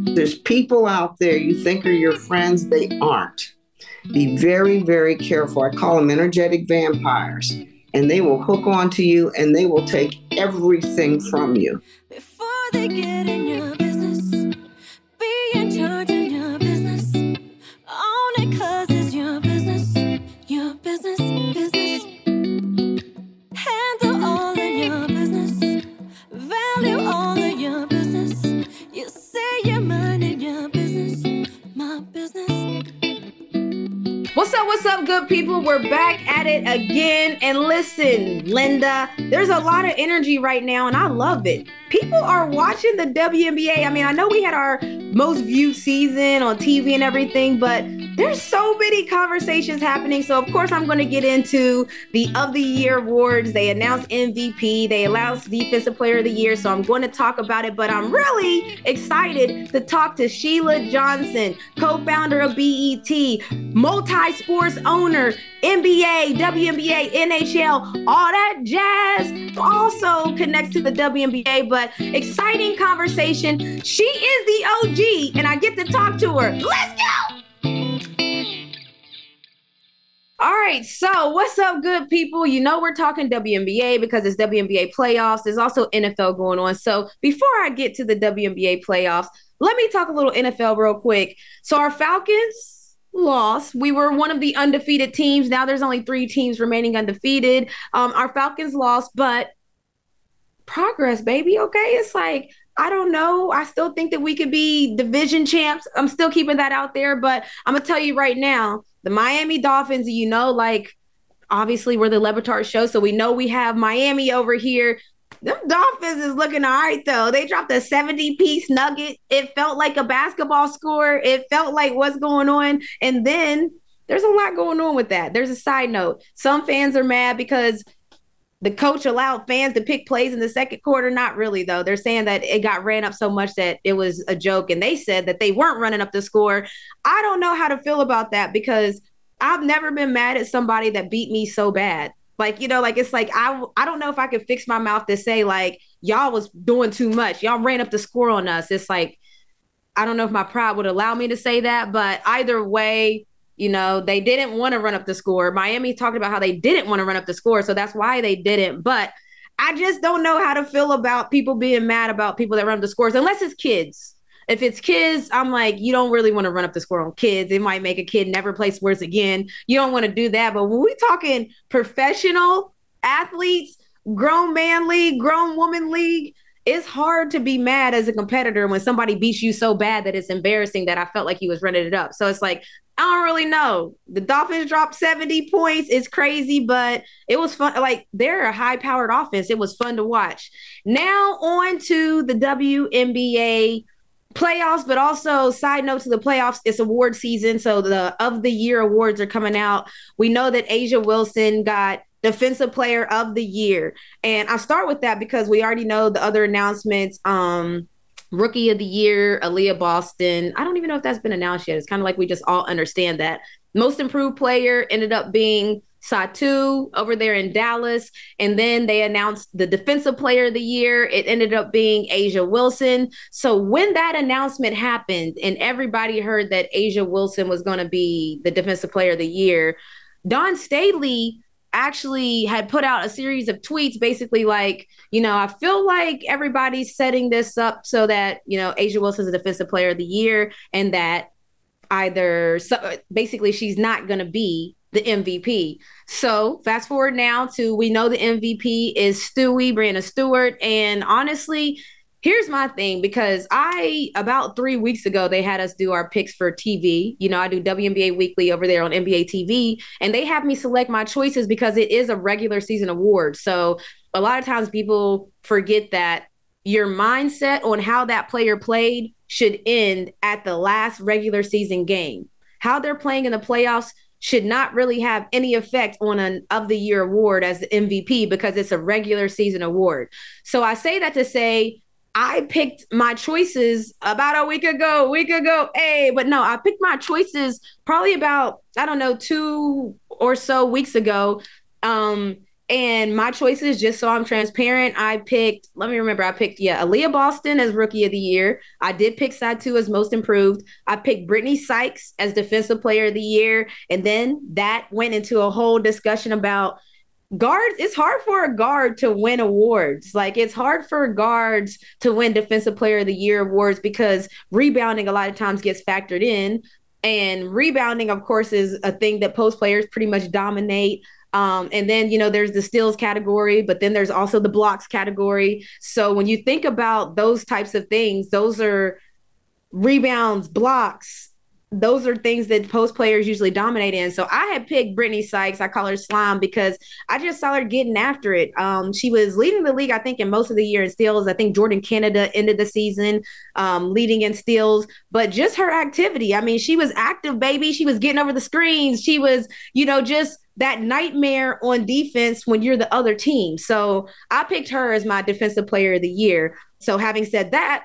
There's people out there you think are your friends, they aren't. Be very, very careful. I call them energetic vampires. And they will hook onto you and they will take everything from you. Before they get in your business, be in charge of your business. Own it 'cause it's your business, business. Handle all of your business, value all of your business. You say you're minding your business, my business. What's up, good people? We're back at it again. And listen, Linda, there's a lot of energy right now, and I love it. People are watching the WNBA. I mean, I know we had our most viewed season on TV and everything, but there's so many conversations happening. So, of course, I'm going to get into the Of the Year awards. They announced MVP. They announced Defensive Player of the Year. So I'm going to talk about it. But I'm really excited to talk to Sheila Johnson, co-founder of BET, multi-sports owner, NBA, WNBA, NHL, all that jazz. Also connects to the WNBA, but exciting conversation. She is the OG, and I get to talk to her. Let's go! All right, so what's up, good people? You know we're talking WNBA because it's WNBA playoffs. There's also NFL going on. So before I get to the WNBA playoffs, let me talk a little NFL real quick. So our Falcons lost. We were one of the undefeated teams. Now there's only 3 teams remaining undefeated. Our Falcons lost, but progress, baby, okay? It's like, I don't know. I still think that we could be division champs. I'm still keeping that out there, but I'm going to tell you right now, the Miami Dolphins, you know, like, obviously we're the Le Batard show, so we know we have Miami over here. Them Dolphins is looking all right, though. They dropped a 70-piece nugget. It felt like a basketball score. It felt like what's going on. And then there's a lot going on with that. There's a side note. Some fans are mad because the coach allowed fans to pick plays in the second quarter. Not really, though. They're saying that it got ran up so much that it was a joke. And they said that they weren't running up the score. I don't know how to feel about that because I've never been mad at somebody that beat me so bad. Like, you know, like it's like I don't know if I could fix my mouth to say, like, y'all was doing too much. Y'all ran up the score on us. It's like, I don't know if my pride would allow me to say that. But either way, you know, they didn't want to run up the score. Miami talked about how they didn't want to run up the score. So that's why they didn't. But I just don't know how to feel about people being mad about people that run up the scores, unless it's kids. If it's kids, I'm like, you don't really want to run up the score on kids. It might make a kid never play sports again. You don't want to do that. But when we talking professional athletes, grown man league, grown woman league, it's hard to be mad as a competitor when somebody beats you so bad that it's embarrassing that I felt like he was running it up. So it's like, I don't really know. The Dolphins dropped 70 points. It's crazy, but it was fun. Like, they're a high-powered offense. It was fun to watch. Now on to the WNBA playoffs, but also side note to the playoffs, it's award season. So the Of the Year awards are coming out. We know that A'ja Wilson got Defensive Player of the Year. And I start with that because we already know the other announcements. Rookie of the Year, Aaliyah Boston. I don't even know if that's been announced yet. It's kind of like we just all understand that. Most Improved Player ended up being Satu over there in Dallas. And then they announced the Defensive Player of the Year. It ended up being A'ja Wilson. So when that announcement happened and everybody heard that A'ja Wilson was going to be the Defensive Player of the Year, Dawn Staley actually had put out a series of tweets basically like, you know, I feel like everybody's setting this up so that, you know, A'ja Wilson's a Defensive Player of the Year and that basically she's not going to be the MVP. So fast forward now to, we know the MVP is Breanna Stewart. And honestly, here's my thing, because about 3 weeks ago, they had us do our picks for TV. You know, I do WNBA Weekly over there on NBA TV, and they have me select my choices because it is a regular season award. So a lot of times people forget that your mindset on how that player played should end at the last regular season game. How they're playing in the playoffs should not really have any effect on an Of the Year award as the MVP because it's a regular season award. So I say that to say, I picked my choices about a week ago. Hey, but no, I picked my choices probably about, I don't know, 2 or so weeks ago. And my choices, just so I'm transparent, I picked Aaliyah Boston as Rookie of the Year. I did pick Satu as Most Improved. I picked Brittany Sykes as Defensive Player of the Year. And then that went into a whole discussion about guards. It's hard for a guard to win awards. Like, it's hard for guards to win Defensive Player of the Year awards because rebounding a lot of times gets factored in. And rebounding, of course, is a thing that post players pretty much dominate. And then, there's the steals category, but then there's also the blocks category. So when you think about those types of things, those are rebounds, blocks. Those are things that post players usually dominate in. So I had picked Brittany Sykes. I call her Slime because I just saw her getting after it. She was leading the league, I think, in most of the year in steals. I think Jordan Canada ended the season leading in steals. But just her activity. I mean, she was active, baby. She was getting over the screens. She was, just that nightmare on defense when you're the other team. So I picked her as my Defensive Player of the Year. So having said that,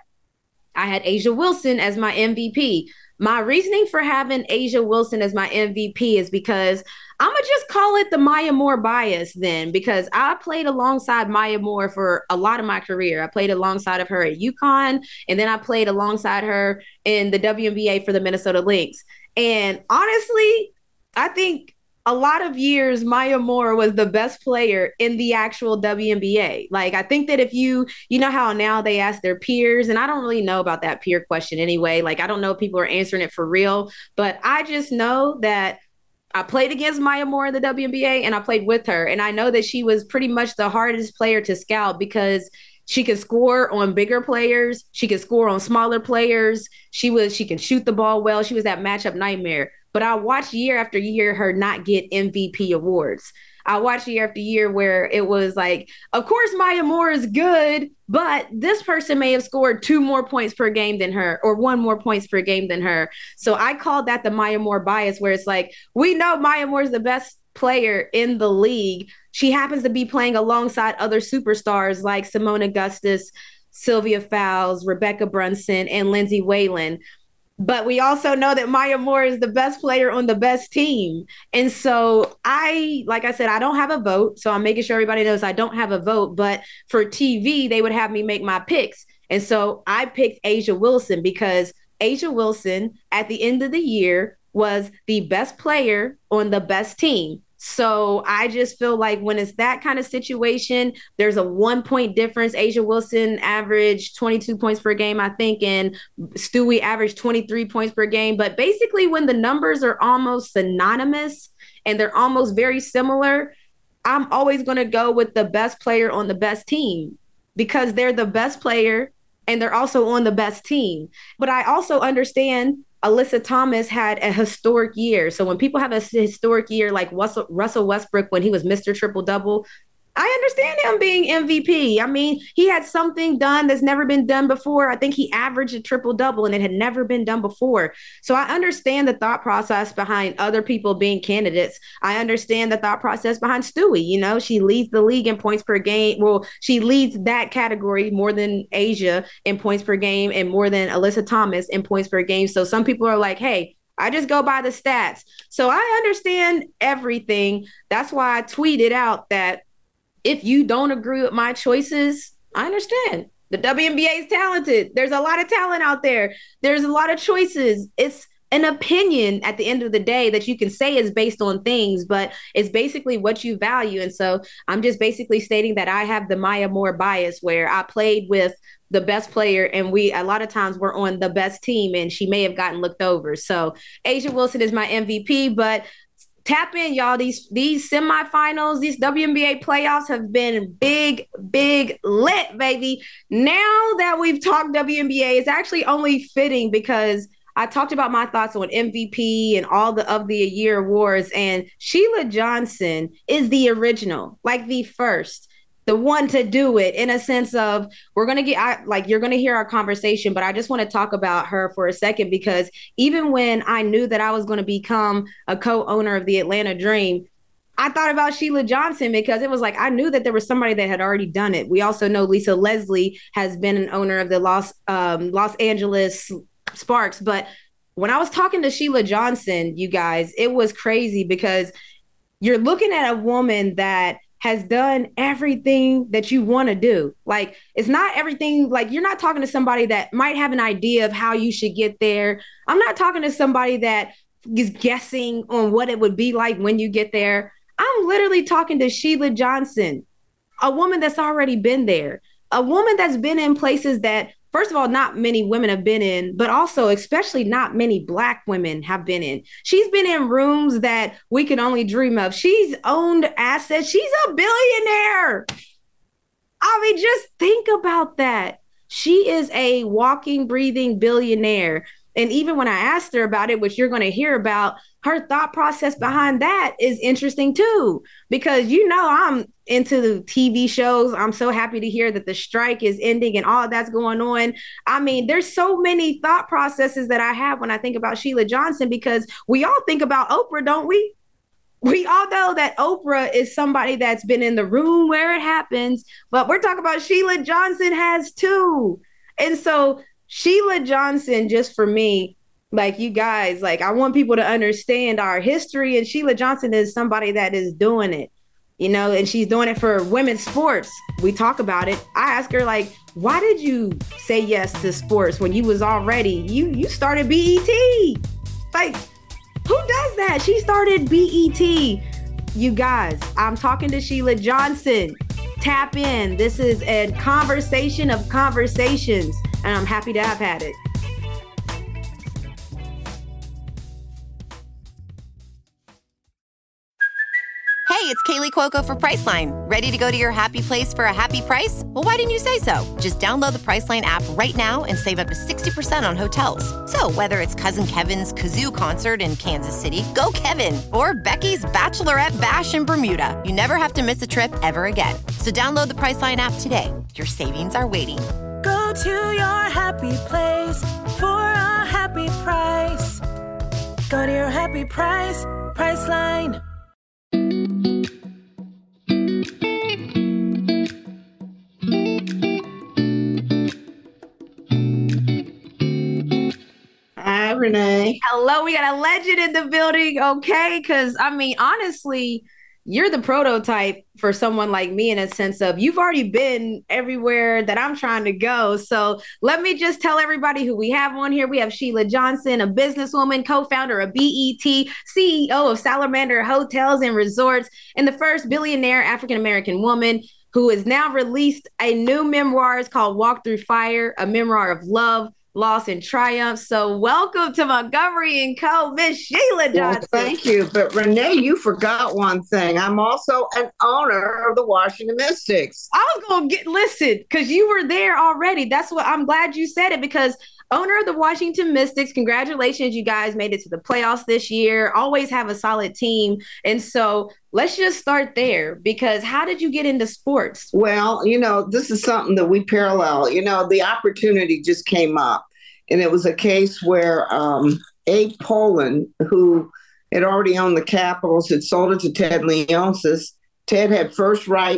I had A'ja Wilson as my MVP. My reasoning for having A'ja Wilson as my MVP is because I'm going to just call it the Maya Moore bias then, because I played alongside Maya Moore for a lot of my career. I played alongside of her at UConn, and then I played alongside her in the WNBA for the Minnesota Lynx. And honestly, I think a lot of years Maya Moore was the best player in the actual WNBA. Like, I think that if you know how now they ask their peers, and I don't really know about that peer question anyway. Like, I don't know if people are answering it for real, but I just know that I played against Maya Moore in the WNBA and I played with her. And I know that she was pretty much the hardest player to scout because she could score on bigger players. She could score on smaller players. She can shoot the ball well. She was that matchup nightmare. But I watched year after year her not get MVP awards. I watched year after year where it was like, of course, Maya Moore is good, but this person may have scored 2 more points per game than her or 1 more points per game than her. So I called that the Maya Moore bias, where it's like, we know Maya Moore is the best player in the league. She happens to be playing alongside other superstars like Simone Augustus, Sylvia Fowles, Rebecca Brunson, and Lindsay Whalen. But we also know that Maya Moore is the best player on the best team. And so like I said, I don't have a vote. So I'm making sure everybody knows I don't have a vote. But for TV, they would have me make my picks. And so I picked A'ja Wilson because A'ja Wilson at the end of the year was the best player on the best team. So I just feel like when it's that kind of situation, there's a 1 point difference. A'ja Wilson averaged 22 points per game, I think, and Stewie averaged 23 points per game. But basically, when the numbers are almost synonymous and they're almost very similar, I'm always going to go with the best player on the best team because they're the best player and they're also on the best team. But I also understand Alyssa Thomas had a historic year. So when people have a historic year like Russell Westbrook when he was Mr. Triple Double, I understand him being MVP. I mean, he had something done that's never been done before. I think he averaged a triple double and it had never been done before. So I understand the thought process behind other people being candidates. I understand the thought process behind Stewie. She leads the league in points per game. Well, she leads that category more than A'ja in points per game and more than Alyssa Thomas in points per game. So some people are like, hey, I just go by the stats. So I understand everything. That's why I tweeted out that if you don't agree with my choices, I understand. The WNBA is talented. There's a lot of talent out there. There's a lot of choices. It's an opinion at the end of the day that you can say is based on things, but it's basically what you value. And so I'm just basically stating that I have the Maya Moore bias where I played with the best player and a lot of times we're on the best team and she may have gotten looked over. So A'ja Wilson is my MVP, but tap in, y'all. These semifinals, these WNBA playoffs have been big lit, baby. Now that we've talked WNBA, it's actually only fitting because I talked about my thoughts on MVP and all of the year awards, and Sheila Johnson is the original, like the first, the one to do it, in a sense of you're going to hear our conversation, but I just want to talk about her for a second because even when I knew that I was going to become a co-owner of the Atlanta Dream, I thought about Sheila Johnson because it was like, I knew that there was somebody that had already done it. We also know Lisa Leslie has been an owner of the Los Angeles Sparks. But when I was talking to Sheila Johnson, you guys, it was crazy because you're looking at a woman that has done everything that you want to do. Like, it's not everything, like, you're not talking to somebody that might have an idea of how you should get there. I'm not talking to somebody that is guessing on what it would be like when you get there. I'm literally talking to Sheila Johnson, a woman that's already been there, a woman that's been in places that, first of all, not many women have been in, but also, especially, not many Black women have been in. She's been in rooms that we can only dream of. She's owned assets. She's a billionaire. I mean, just think about that. She is a walking, breathing billionaire. And even when I asked her about it, which you're going to hear about, her thought process behind that is interesting too. Because, I'm into the TV shows. I'm so happy to hear that the strike is ending and all that's going on. I mean, there's so many thought processes that I have when I think about Sheila Johnson, because we all think about Oprah, don't we? We all know that Oprah is somebody that's been in the room where it happens, but we're talking about Sheila Johnson has too. And so Sheila Johnson, just for me, like, you guys, like, I want people to understand our history, and Sheila Johnson is somebody that is doing it, and she's doing it for women's sports. We talk about it. I ask her, like, why did you say yes to sports when you was already, you started BET? Like, who does that? She started BET. You guys, I'm talking to Sheila Johnson. Tap in. This is a conversation of conversations, and I'm happy to have had it. Hey, it's Kaylee Cuoco for Priceline. Ready to go to your happy place for a happy price? Well, why didn't you say so? Just download the Priceline app right now and save up to 60% on hotels. So whether it's Cousin Kevin's Kazoo Concert in Kansas City, go Kevin, or Becky's Bachelorette Bash in Bermuda, you never have to miss a trip ever again. So download the Priceline app today. Your savings are waiting. Go to your happy place for a happy price. Go to your happy price, Priceline. Hi, Renee. Hello, we got a legend in the building, okay? Because, I mean, honestly, you're the prototype for someone like me, in a sense of, you've already been everywhere that I'm trying to go. So let me just tell everybody who we have on here. We have Sheila Johnson, a businesswoman, co-founder of BET, CEO of Salamander Hotels and Resorts, and the first billionaire African-American woman who has now released a new memoir. It's called Walk Through Fire, a memoir of love, loss, and triumph. So welcome to Montgomery & Co., Miss Sheila Johnson. Well, thank you. But Renee, you forgot one thing. I'm also an owner of the Washington Mystics. I was going to listen, because you were there already. That's what I'm glad you said it, because owner of the Washington Mystics, congratulations. You guys made it to the playoffs this year. Always have a solid team. And so let's just start there, because how did you get into sports? Well, this is something that we parallel. The opportunity just came up. And it was a case where Abe Pollin, who had already owned the Capitals, had sold it to Ted Leonsis. Ted had first right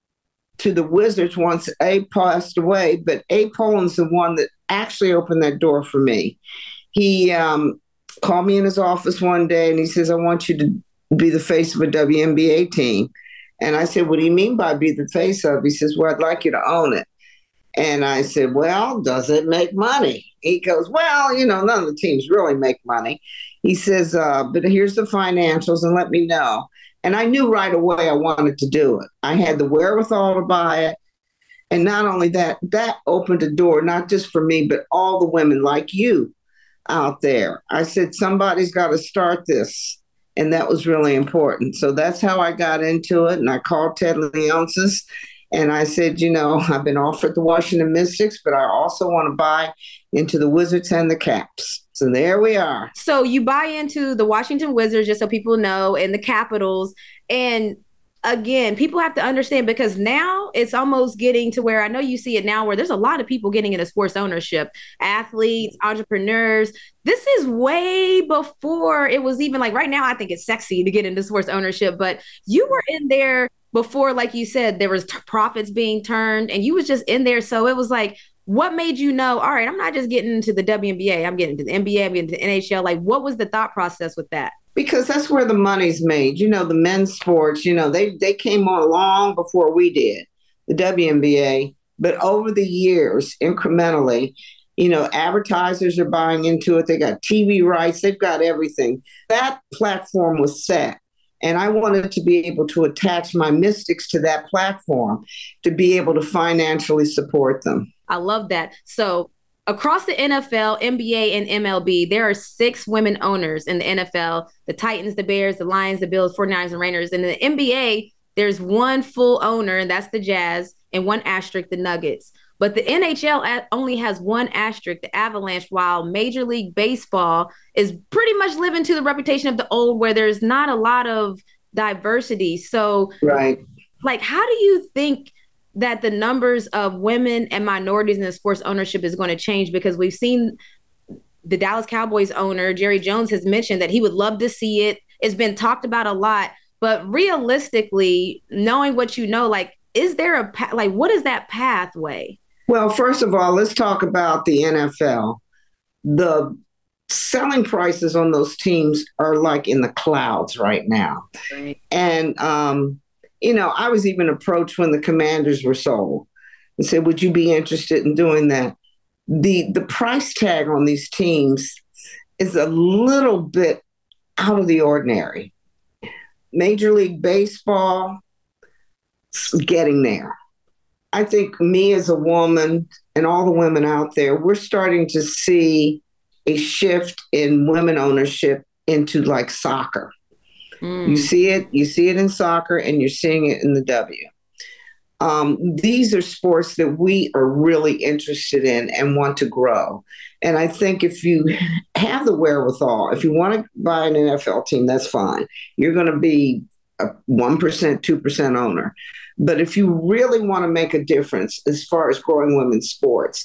to the Wizards once Abe passed away, but Abe Pollin's the one that actually opened that door for me. He called me in his office one day and he says, I want you to be the face of a WNBA team. And I said, what do you mean by be the face of? He says, well, I'd like you to own it. And I said, well, does it make money? He goes, well, none of the teams really make money. He says, but here's the financials and let me know. And I knew right away I wanted to do it. I had the wherewithal to buy it. And not only that, that opened a door, not just for me, but all the women like you out there. I said, somebody's got to start this. And that was really important. So that's how I got into it. And I called Ted Leonsis. And I said, I've been offered the Washington Mystics, but I also want to buy into the Wizards and the Caps. So there we are. So you buy into the Washington Wizards, just so people know, and the Capitals. And again, people have to understand, because now it's almost getting to where, I know you see it now, where there's a lot of people getting into sports ownership, athletes, entrepreneurs. This is way before it was even like, right now, I think it's sexy to get into sports ownership, but you were in there before, like you said, there was profits being turned and you was just in there. So it was like, what made you know, all right, I'm not just getting into the WNBA, I'm getting into the NBA, I'm getting into the NHL. Like, what was the thought process with that? Because that's where the money's made. The men's sports, they came on long before we did, the WNBA. But over the years, incrementally, advertisers are buying into it. They got TV rights. They've got everything. That platform was set. And I wanted to be able to attach my Mystics to that platform to be able to financially support them. I love that. So across the NFL, NBA, and MLB, there are 6 women owners in the NFL: the Titans, the Bears, the Lions, the Bills, 49ers, and Raiders. In the NBA, there's one full owner, and that's the Jazz, and one asterisk, the Nuggets. But the NHL only has one asterisk, the Avalanche, while Major League Baseball is pretty much living to the reputation of the old, where there's not a lot of diversity. So, right. How do you think that the numbers of women and minorities in the sports ownership is going to change? Because we've seen the Dallas Cowboys owner, Jerry Jones, has mentioned that he would love to see it. It's been talked about a lot. But realistically, knowing what is there a what is that pathway? Well, first of all, let's talk about the NFL. The selling prices on those teams are like in the clouds right now. Right. And, I was even approached when the Commanders were sold and said, would you be interested in doing that? The price tag on these teams is a little bit out of the ordinary. Major League Baseball is getting there. I think me as a woman and all the women out there, we're starting to see a shift in women ownership into like soccer. You see it in soccer, and you're seeing it in the W. These are sports that we are really interested in and want to grow. And I think if you have the wherewithal, if you want to buy an NFL team, that's fine. You're going to be a 1%, 2% owner. But if you really want to make a difference as far as growing women's sports,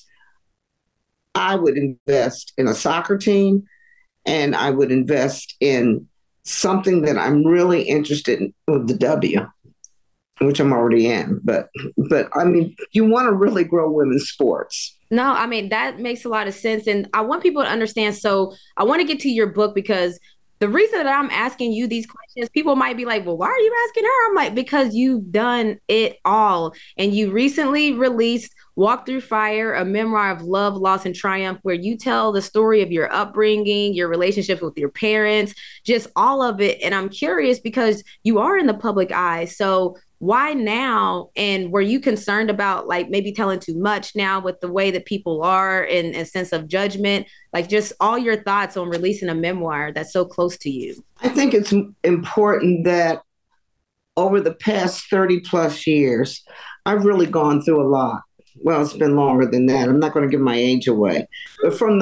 I would invest in a soccer team, and I would invest in something that I'm really interested in with the W, which I'm already in. But I mean, you want to really grow women's sports. No, I mean, that makes a lot of sense. And I want people to understand. So I want to get to your book, because the reason that I'm asking you these questions, people might be like, well, why are you asking her? I'm like, because you've done it all. And you recently released Walk Through Fire, a memoir of love, loss, and triumph, where you tell the story of your upbringing, your relationships with your parents, just all of it. And I'm curious because you are in the public eye. So why now? And were you concerned about maybe telling too much now with the way that people are and a sense of judgment? Just all your thoughts on releasing a memoir that's so close to you. I think it's important that over the past 30 plus years, I've really gone through a lot. Well, it's been longer than that. I'm not going to give my age away. But from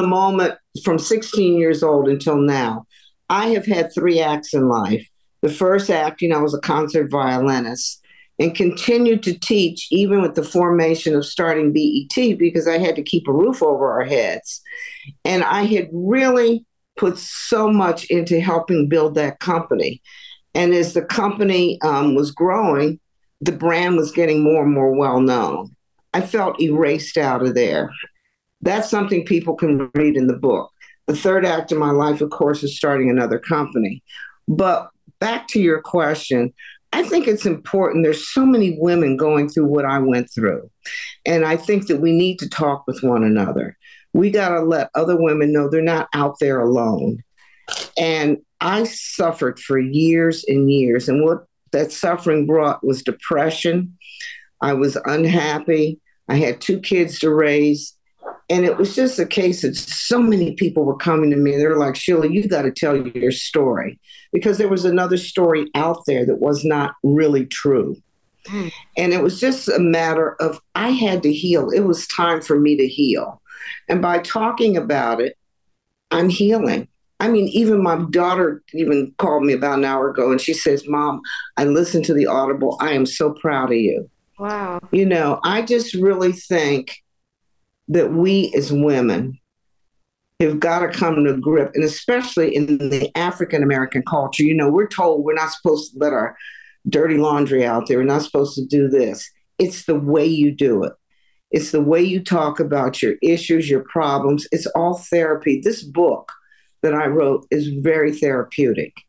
16 years old until now, I have had 3 acts in life. The first act, I was a concert violinist and continued to teach even with the formation of starting BET, because I had to keep a roof over our heads. And I had really put so much into helping build that company. And as the company was growing, the brand was getting more and more well-known. I felt erased out of there. That's something people can read in the book. The third act of my life, of course, is starting another company. But back to your question, I think it's important. There's so many women going through what I went through. And I think that we need to talk with one another. We got to let other women know they're not out there alone. And I suffered for years and years. And what that suffering brought was depression. I was unhappy. I had 2 kids to raise. And it was just a case that so many people were coming to me. They're like, Sheila, you got to tell your story, because there was another story out there that was not really true. And it was just a matter of I had to heal. It was time for me to heal. And by talking about it, I'm healing. I mean, even my daughter even called me about an hour ago and she says, Mom, I listened to the Audible. I am so proud of you. Wow. I just really think that we as women have got to come to grip, and especially in the African-American culture, we're told we're not supposed to let our dirty laundry out there. We're not supposed to do this. It's the way you do it. It's the way you talk about your issues, your problems. It's all therapy. This book that I wrote is very therapeutic.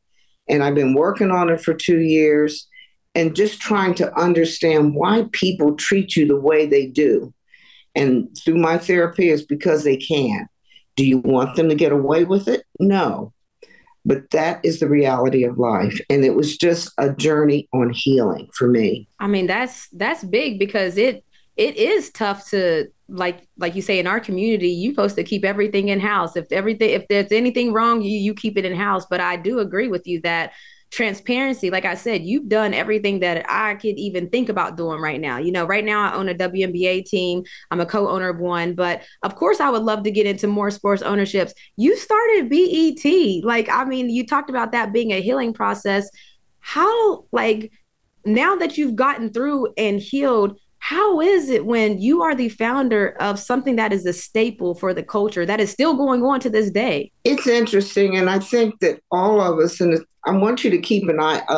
And I've been working on it for 2 years and just trying to understand why people treat you the way they do. And through my therapy, it's because they can. Do you want them to get away with it? No. But that is the reality of life. And it was just a journey on healing for me. I mean, that's big because it is tough to like you say in our community, you're supposed to keep everything in house. If there's anything wrong, you keep it in house. But I do agree with you that transparency, like I said, you've done everything that I could even think about doing right now. Right now I own a WNBA team. I'm a co-owner of one, but of course I would love to get into more sports ownerships. You started BET. Like, I mean, you talked about that being a healing process. How, like, now that you've gotten through and healed, how is it when you are the founder of something that is a staple for the culture that is still going on to this day? It's interesting. And I think that all of us, and I want you to keep an eye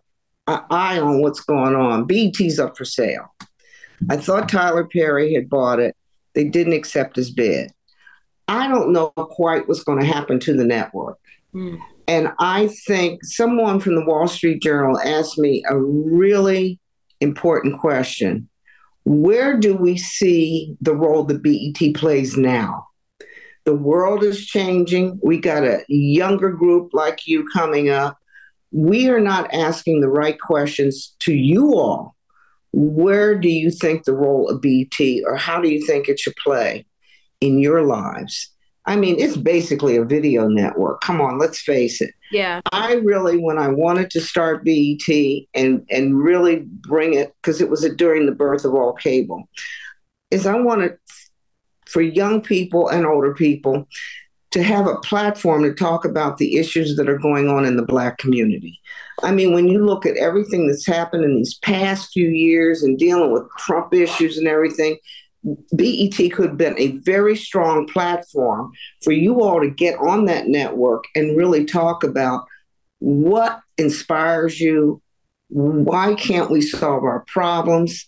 on what's going on. BET's up for sale. I thought Tyler Perry had bought it. They didn't accept his bid. I don't know quite what's going to happen to the network. And I think someone from the Wall Street Journal asked me a really important question. Where do we see the role that BET plays now? The world is changing. We got a younger group like you coming up. We are not asking the right questions to you all. Where do you think the role of BET, or how do you think it should play in your lives? I mean, it's basically a video network. Come on, let's face it. Yeah. I really, when I wanted to start BET and really bring it, because it was during the birth of all cable, is I wanted for young people and older people to have a platform to talk about the issues that are going on in the Black community. I mean, when you look at everything that's happened in these past few years and dealing with Trump issues and everything, BET could have been a very strong platform for you all to get on that network and really talk about what inspires you. Why can't we solve our problems?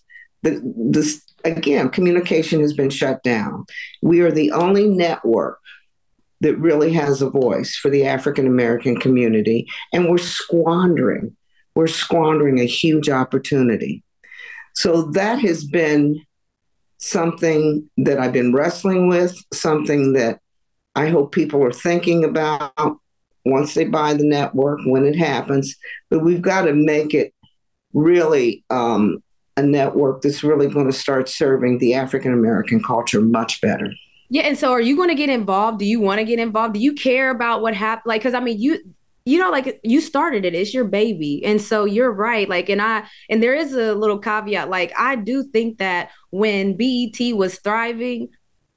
Again, communication has been shut down. We are the only network that really has a voice for the African American community, and we're squandering a huge opportunity. So that has been something that I've been wrestling with, something that I hope people are thinking about once they buy the network, when it happens. But we've got to make it really a network that's really going to start serving the African American culture much better. Yeah. And so are you going to get involved? Do you want to get involved? Do you care about what happened? Like, because I mean, like you started it, it's your baby. And so you're right. Like, and there is a little caveat. Like, I do think that when BET was thriving,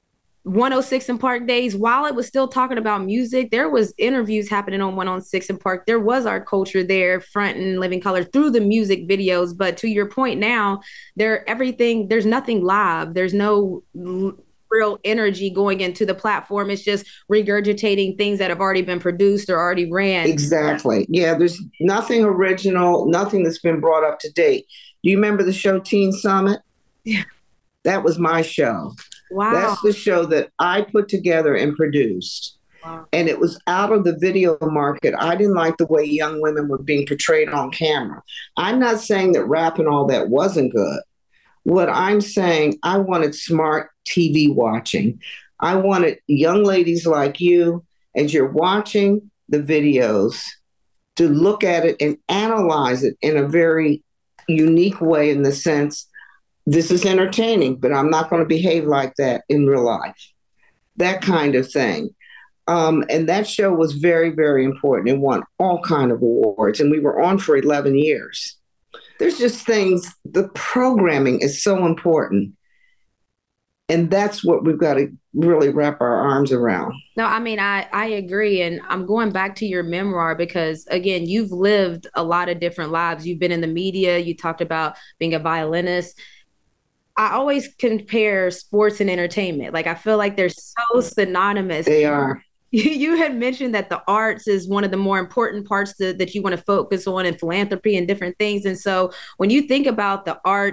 106 and Park days, while it was still talking about music, there was interviews happening on 106 and Park. There was our culture there, front and living color through the music videos. But to your point now, there's nothing live. There's no real energy going into the platform. It's just regurgitating things that have already been produced or already ran. Exactly. Yeah, there's nothing original, nothing that's been brought up to date. Do you remember the show Teen Summit? Yeah. That was my show. Wow. That's the show that I put together and produced. Wow. And it was out of the video market. I didn't like the way young women were being portrayed on camera. I'm not saying that rap and all that wasn't good. What I'm saying, I wanted smart TV watching. I wanted young ladies like you, as you're watching the videos, to look at it and analyze it in a very unique way, in the sense, this is entertaining, but I'm not going to behave like that in real life. That kind of thing. And that show was very, very important. It won all kinds of awards, and we were on for 11 years. There's just things, the programming is so important. And that's what we've got to really wrap our arms around. No, I mean, I agree. And I'm going back to your memoir because, again, you've lived a lot of different lives. You've been in the media. You talked about being a violinist. I always compare sports and entertainment. Like, I feel like they're so synonymous. They are. You had mentioned that the arts is one of the more important parts that you want to focus on, and philanthropy and different things. And so when you think about the arts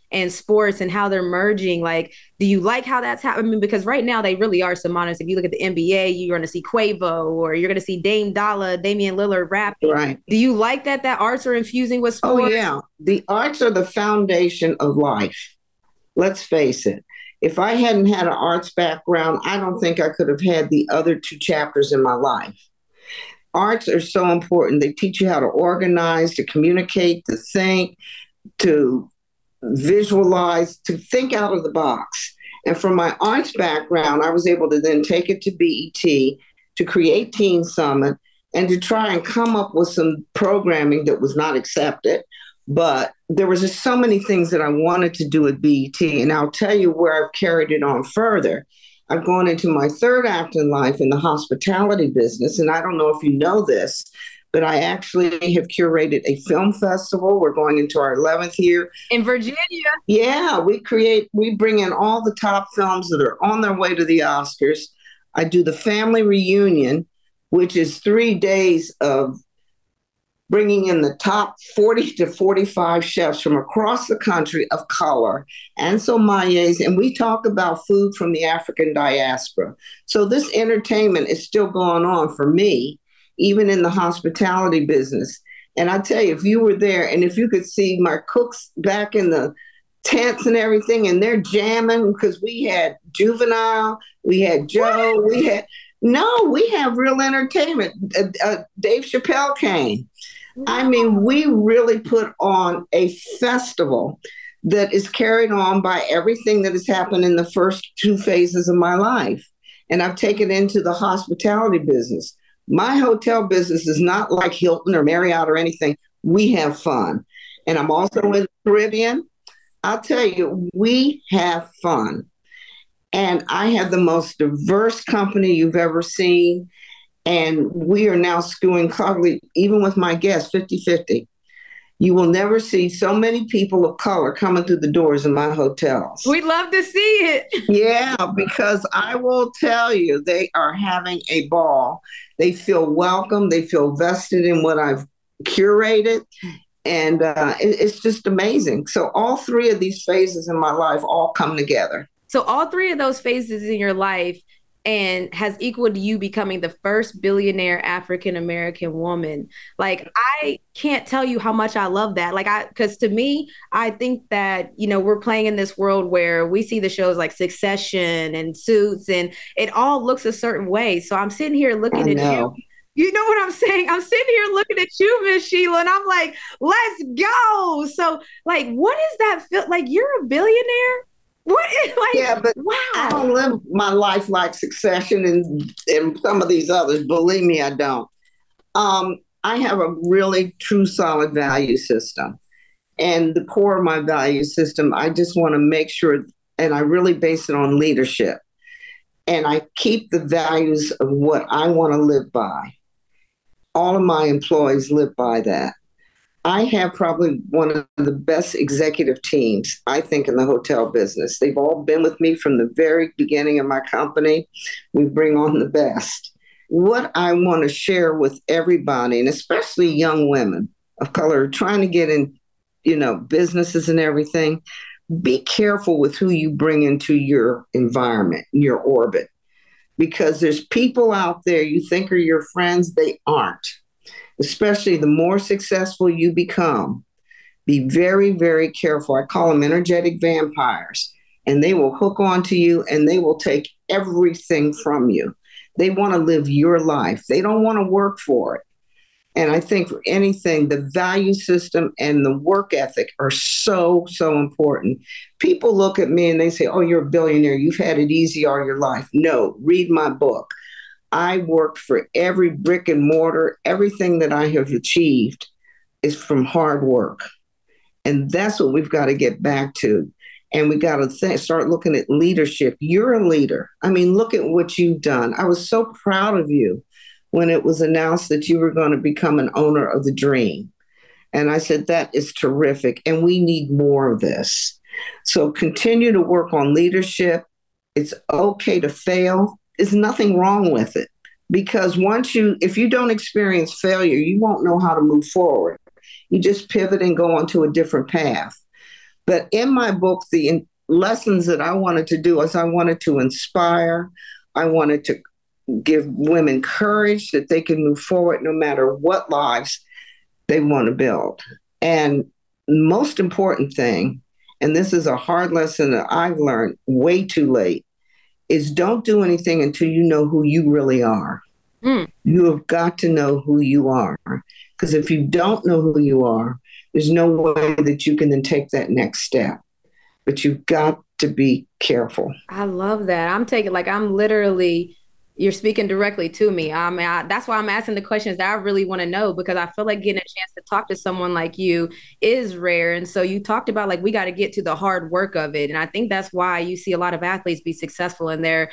and sports and how they're merging. Like, do you like how that's happening? Because right now they really are synonymous. If you look at the NBA, you're going to see Quavo, or you're going to see Dame Dollar, Damian Lillard rapping. Right. Do you like that arts are infusing with sports? Oh, yeah. The arts are the foundation of life. Let's face it. If I hadn't had an arts background, I don't think I could have had the other two chapters in my life. Arts are so important. They teach you how to organize, to communicate, to think, to visualize, to think out of the box. And from my arts background, I was able to then take it to BET, to create Teen Summit, and to try and come up with some programming that was not accepted. But there was just so many things that I wanted to do at BET. And I'll tell you where I've carried it on further. I've gone into my third act in life in the hospitality business. And I don't know if you know this, but I actually have curated a film festival. We're going into our 11th year. In Virginia? Yeah, we bring in all the top films that are on their way to the Oscars. I do the family reunion, which is 3 days of bringing in the top 40 to 45 chefs from across the country of color and sommeliers, and we talk about food from the African diaspora. So this entertainment is still going on for me, even in the hospitality business. And I tell you, if you were there and if you could see my cooks back in the tents and everything, and they're jamming because we had Juvenile, we had Joe, we have real entertainment. Dave Chappelle came. I mean, we really put on a festival that is carried on by everything that has happened in the first 2 phases of my life. And I've taken into the hospitality business. My hotel business is not like Hilton or Marriott or anything. We have fun. And I'm also in the Caribbean. I'll tell you, we have fun. And I have the most diverse company you've ever seen. And we are now skewing probably, even with my guests, 50-50. You will never see so many people of color coming through the doors in my hotels. We'd love to see it. Yeah, because I will tell you, they are having a ball. They feel welcome. They feel vested in what I've curated. And it's just amazing. So all 3 of these phases in my life all come together. So all 3 of those phases in your life and has equaled you becoming the first billionaire African-American woman. Like, I can't tell you how much I love that. Because to me, I think that, we're playing in this world where we see the shows like Succession and Suits, and it all looks a certain way. So I'm sitting here looking at you. You know what I'm saying? I'm sitting here looking at you, Miss Sheila, and I'm like, let's go. So, like, what does that feel like? You're a billionaire? What is, like, yeah, but wow. I don't live my life like Succession and some of these others. Believe me, I don't. I have a really true, solid value system. And the core of my value system, I just want to make sure, and I really base it on leadership. And I keep the values of what I want to live by. All of my employees live by that. I have probably one of the best executive teams, I think, in the hotel business. They've all been with me from the very beginning of my company. We bring on the best. What I want to share with everybody, and especially young women of color trying to get in, businesses and everything, be careful with who you bring into your environment, your orbit, because there's people out there you think are your friends, they aren't. Especially the more successful you become, be very, very careful. I call them energetic vampires, and they will hook onto you and they will take everything from you. They want to live your life. They don't want to work for it. And I think for anything, the value system and the work ethic are so, so important. People look at me and they say, oh, you're a billionaire. You've had it easy all your life. No, read my book. I worked for every brick and mortar. Everything that I have achieved is from hard work. And that's what we've got to get back to. And we got to start looking at leadership. You're a leader. I mean, look at what you've done. I was so proud of you when it was announced that you were going to become an owner of the Dream. And I said, that is terrific. And we need more of this. So continue to work on leadership. It's okay to fail. There's nothing wrong with it, because if you don't experience failure, you won't know how to move forward. You just pivot and go onto a different path. But in my book, the lessons that I wanted to do is I wanted to inspire. I wanted to give women courage that they can move forward no matter what lives they want to build. And most important thing, and this is a hard lesson that I've learned way too late, is don't do anything until you know who you really are. You have got to know who you are. Because if you don't know who you are, there's no way that you can then take that next step. But you've got to be careful. I love that. I'm literally, you're speaking directly to me. That's why I'm asking the questions that I really want to know, because I feel like getting a chance to talk to someone like you is rare. And so you talked about like, we got to get to the hard work of it. And I think that's why you see a lot of athletes be successful in their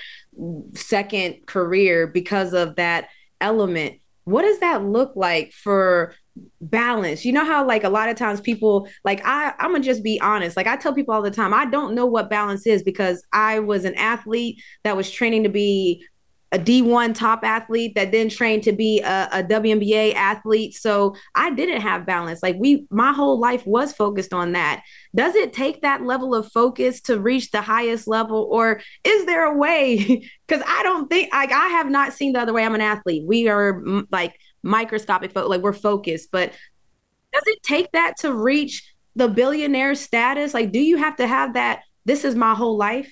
second career because of that element. What does that look like for balance? You know how like a lot of times people like I'm gonna just be honest. Like I tell people all the time, I don't know what balance is because I was an athlete that was training to be a D1 top athlete that then trained to be a WNBA athlete. So I didn't have balance. Like my whole life was focused on that. Does it take that level of focus to reach the highest level, or is there a way? Because I don't think I have not seen the other way. I'm an athlete. We are like microscopic, like we're focused, but does it take that to reach the billionaire status? Like, do you have to have that? This is my whole life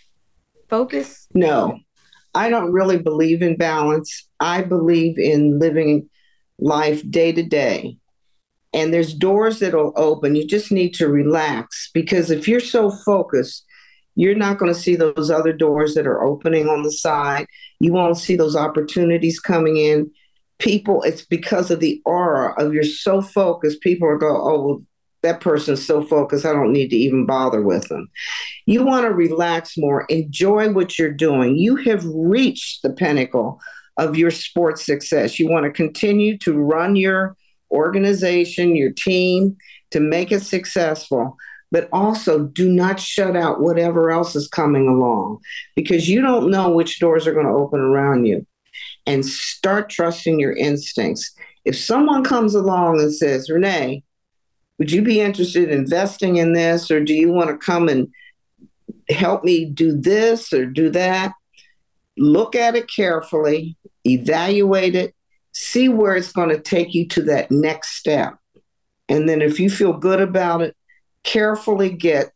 focus? No. I don't really believe in balance. I believe in living life day to day. And there's doors that'll open. You just need to relax, because if you're so focused, you're not going to see those other doors that are opening on the side. You won't see those opportunities coming in. People, it's because of the aura of you're so focused. People are going, oh, well, that person's so focused, I don't need to even bother with them. You want to relax more, enjoy what you're doing. You have reached the pinnacle of your sports success. You want to continue to run your organization, your team, to make it successful, but also do not shut out whatever else is coming along, because you don't know which doors are going to open around you. And start trusting your instincts. If someone comes along and says, Renee, would you be interested in investing in this? Or do you want to come and help me do this or do that? Look at it carefully, evaluate it, see where it's going to take you to that next step. And then if you feel good about it, carefully get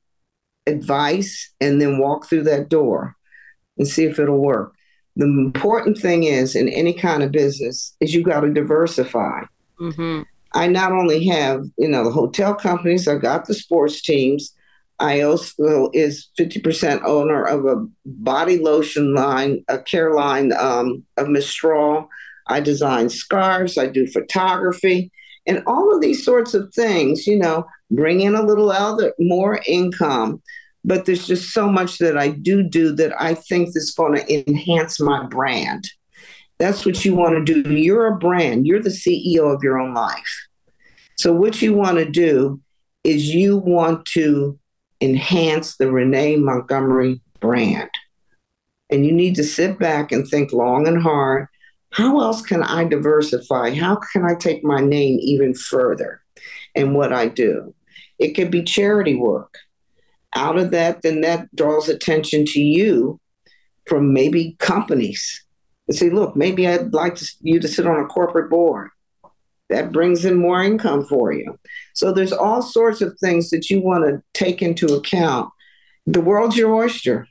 advice and then walk through that door and see if it'll work. The important thing is in any kind of business is you got to diversify. Mm-hmm. I not only have, the hotel companies, I've got the sports teams. I also is 50% owner of a body lotion line, a care line of Mistral. I design scarves. I do photography. And all of these sorts of things, bring in a little more income. But there's just so much that I do that I think is going to enhance my brand. That's what you want to do. You're a brand. You're the CEO of your own life. So what you want to do is you want to enhance the Renee Montgomery brand. And you need to sit back and think long and hard. How else can I diversify? How can I take my name even further in what I do? It could be charity work. Out of that, then that draws attention to you from maybe companies. And say, look, maybe I'd like you to sit on a corporate board. That brings in more income for you. So there's all sorts of things that you want to take into account. The world's your oyster.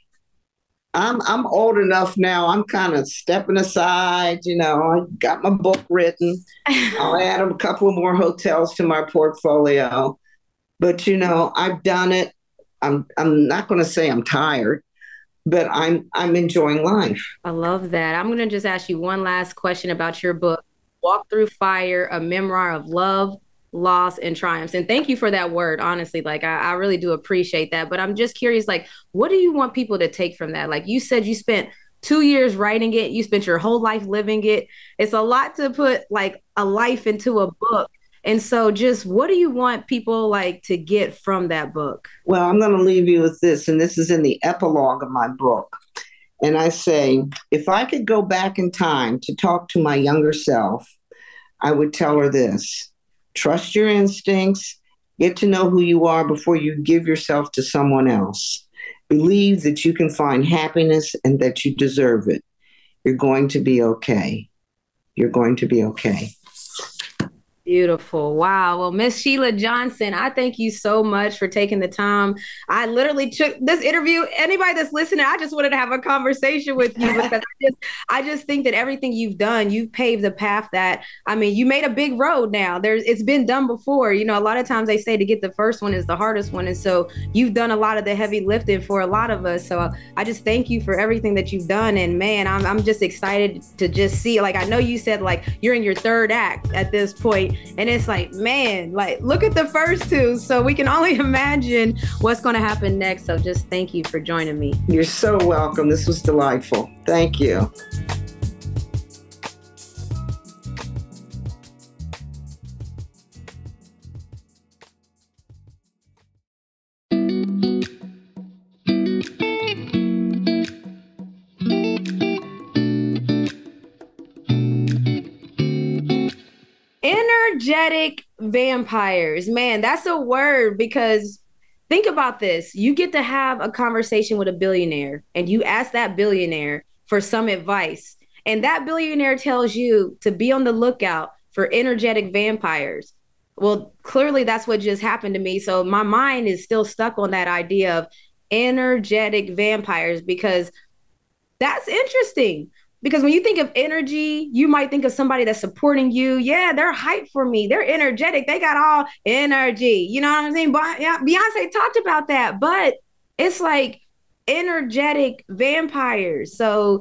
I'm old enough now. I'm kind of stepping aside. I got my book written. I'll add a couple of more hotels to my portfolio. But, I've done it. I'm not going to say I'm tired, but I'm enjoying life. I love that. I'm going to just ask you one last question about your book, Walk Through Fire, a memoir of love, loss, and triumphs. And thank you for that word. Honestly, I really do appreciate that. But I'm just curious, what do you want people to take from that? Like you said, you spent 2 years writing it. You spent your whole life living it. It's a lot to put a life into a book. And so just what do you want people to get from that book? Well, I'm going to leave you with this, and this is in the epilogue of my book. And I say, if I could go back in time to talk to my younger self, I would tell her this: trust your instincts Get to know who you are before you give yourself to someone else. Believe that you can find happiness and that you deserve it. You're going to be okay. You're going to be okay. Beautiful. Wow. Well, Miss Sheila Johnson, I thank you so much for taking the time. I literally took this interview. Anybody that's listening, I just wanted to have a conversation with you because I just think that everything you've done, you've paved the path that, I mean, you made a big road now. It's been done before. You know, a lot of times they say to get the first one is the hardest one. And so you've done a lot of the heavy lifting for a lot of us. So I just thank you for everything that you've done. And man, I'm just excited to just see, like, I know you said like you're in your third act at this point. And it's like, man, like, look at the first two. So we can only imagine what's going to happen next. So just thank you for joining me. You're so welcome. This was delightful. Thank you. Energetic vampires. Man, that's a word, because think about this. You get to have a conversation with a billionaire and you ask that billionaire for some advice. And that billionaire tells you to be on the lookout for energetic vampires. Well, clearly that's what just happened to me. So my mind is still stuck on that idea of energetic vampires, because that's interesting. Because when you think of energy, you might think of somebody that's supporting you. Yeah, they're hyped for me. They're energetic. They got all energy. You know what I'm saying? But yeah, Beyonce talked about that. But it's like energetic vampires. So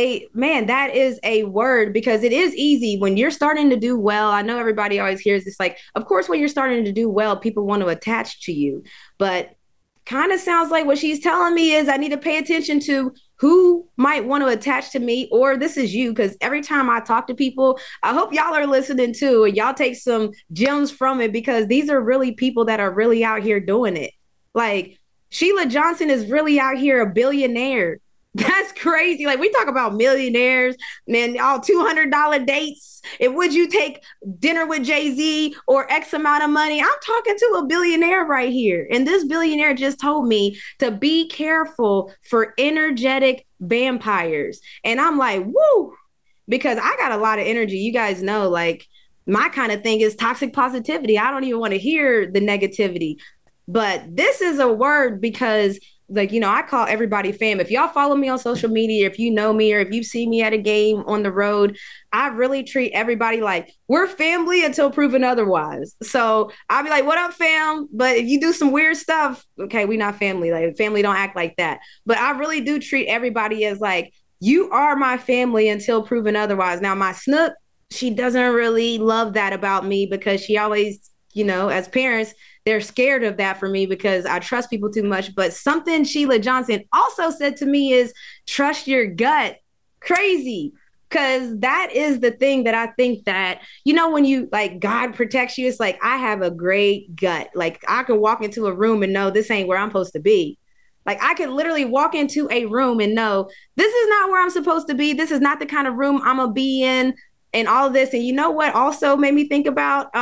that is a word, because it is easy when you're starting to do well. I know everybody always hears this, like, of course, when you're starting to do well, people want to attach to you. But kind of sounds like what she's telling me is I need to pay attention to who might want to attach to me, or this is you. Because every time I talk to people, I hope y'all are listening too, and y'all take some gems from it, because these are really people that are really out here doing it. Like Sheila Johnson is really out here a billionaire. That's crazy. Like, we talk about millionaires, man, all $200 dates. And would you take dinner with Jay-Z or X amount of money? I'm talking to a billionaire right here. And this billionaire just told me to be careful for energetic vampires. And I'm like, woo, because I got a lot of energy. You guys know, like, my kind of thing is toxic positivity. I don't even want to hear the negativity. But this is a word, because like, you know, I call everybody fam. If y'all follow me on social media, if you know me, or if you see me at a game on the road, I really treat everybody like we're family until proven otherwise. So I'll be like, what up, fam? But if you do some weird stuff, okay, we not family. Like, family don't act like that. But I really do treat everybody as like, you are my family until proven otherwise. Now, my Snook, she doesn't really love that about me, because she always, you know, as parents, they're scared of that for me because I trust people too much. But something Sheila Johnson also said to me is trust your gut. Crazy. Because that is the thing that I think that, you know, when you like God protects you, it's like, I have a great gut. Like, I can walk into a room and know this ain't where I'm supposed to be. Like, I could literally walk into a room and know this is not where I'm supposed to be. This is not the kind of room I'm going to be in, and all of this. And you know what also made me think about,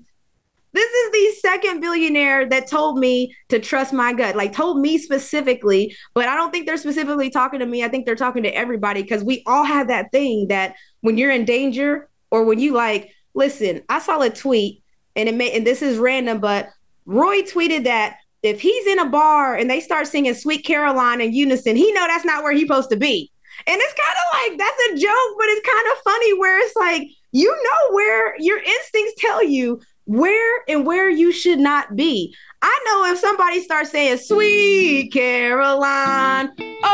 this is the second billionaire that told me to trust my gut, like told me specifically, but I don't think they're specifically talking to me. I think they're talking to everybody, because we all have that thing that when you're in danger, or when you like, listen, I saw a tweet and this is random, but Roy tweeted that if he's in a bar and they start singing Sweet Caroline in unison, he know that's not where he's supposed to be. And it's kind of like, that's a joke, but it's kind of funny where it's like, you know, where your instincts tell you where you should not be. I know if somebody starts saying Sweet Caroline,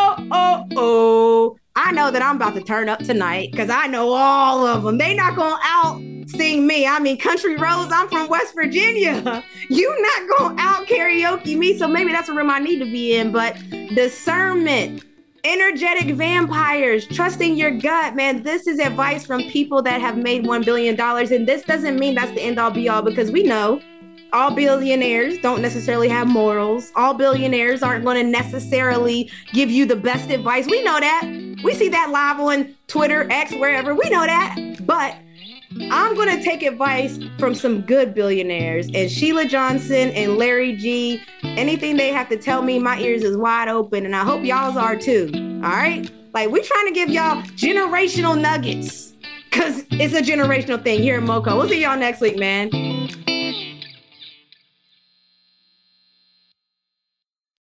oh, I know that I'm about to turn up tonight, because I know all of them. They not gonna out sing me. I mean, Country Roads, I'm from West Virginia. You not gonna out karaoke me. So maybe that's a room I need to be in. But discernment, energetic vampires, trusting your gut, man. This is advice from people that have made $1 billion. And this doesn't mean that's the end all be all, because we know all billionaires don't necessarily have morals. All billionaires aren't going to necessarily give you the best advice. We know that. We see that live on Twitter, X, wherever. We know that. But I'm going to take advice from some good billionaires, and Sheila Johnson and Larry G. Anything they have to tell me, my ears is wide open, and I hope y'all's are too. All right? Like, we're trying to give y'all generational nuggets because it's a generational thing here at MoCo. We'll see y'all next week, man.